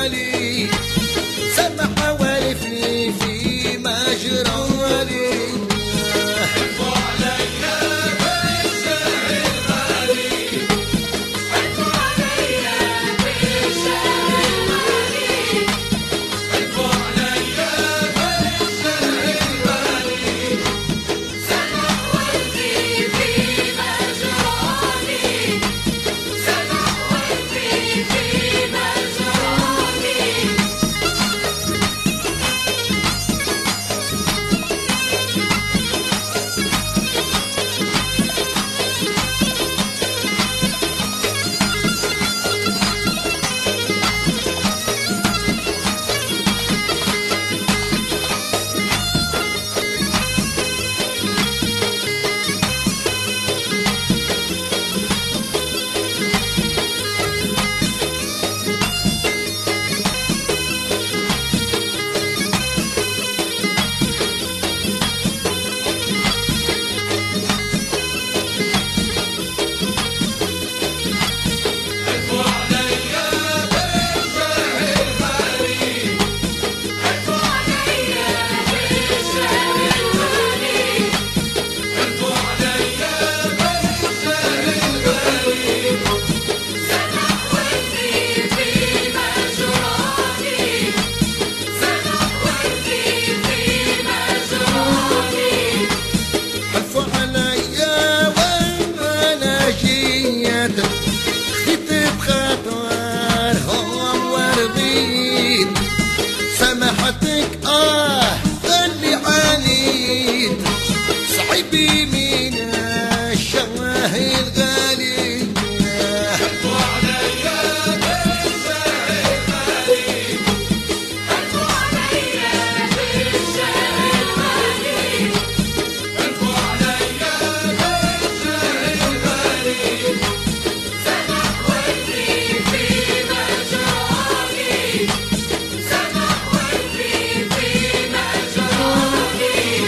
الغالي سمح والفني في مجرالي حبوا عليا بالشهر الغالي حبوا عليا بالشهر الغالي حبوا عليا بالشهر الغالي سمح والفي في مجرالي سمح والفي في مجرالي حبوا عليا بالشهر الغالي حبوا عليا بالشهر الغالي حبوا عليا بالشهر الغالي سمح والفي في مجرالي سمح والفي في مجرالي حفوا عليا وانا جيت خدت بخاطرهم ورضيت سمحتك اللي عانيت صعيبي من الشهر الغالي حبوا عليا بالشهر الغالي حبوا عليا بالشهر الغالي حبوا عليا بالشهر الغالي سمح والفي في مجرالي سمح والفي في مجرالي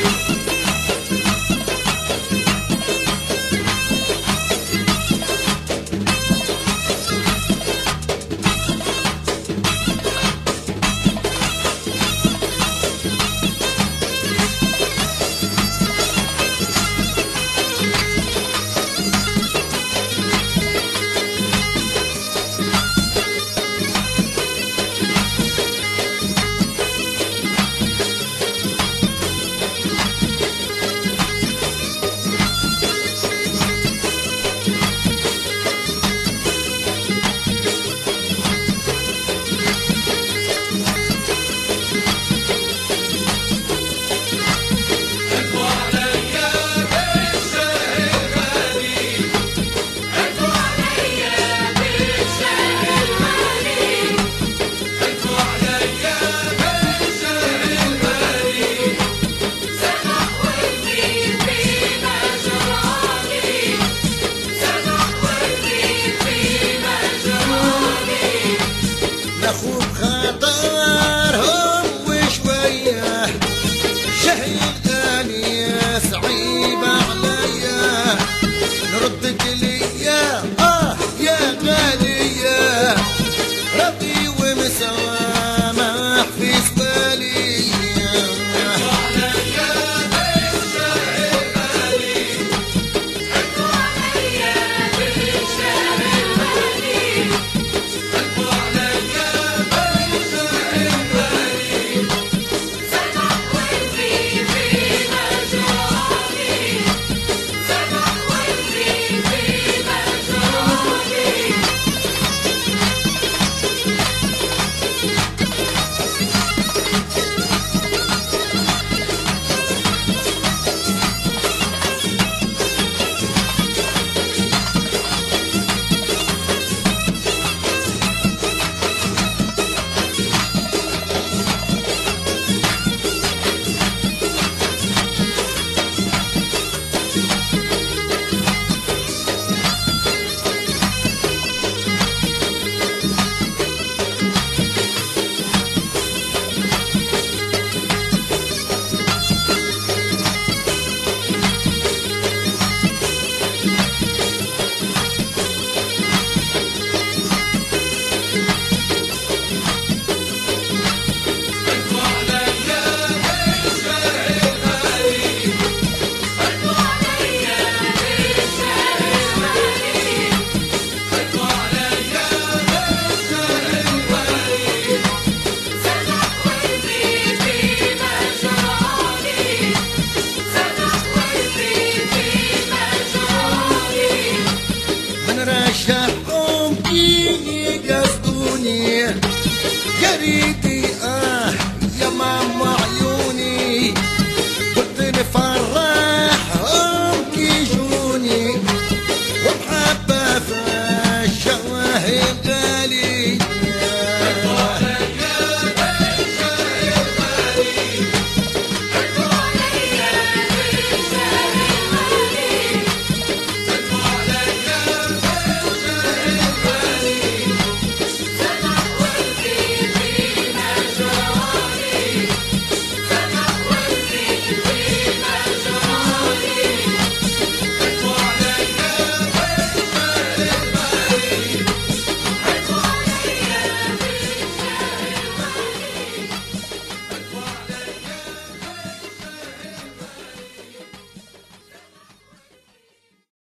حبوا عليا بالشهر الغالي حبوا عليا بالشهر الغالي حبوا عليا بالشهر الغالي سمح والفي في مجرالي سمح والفي في مجرالي نخوف خاطرهم وشويه شهي غالي صعيب عليا نردك ليا يا غالية رضي ومسامح في سبالي حبوا عليا بالشهر الغالي حبوا عليا بالشهر الغالي حبوا عليا بالشهر اريد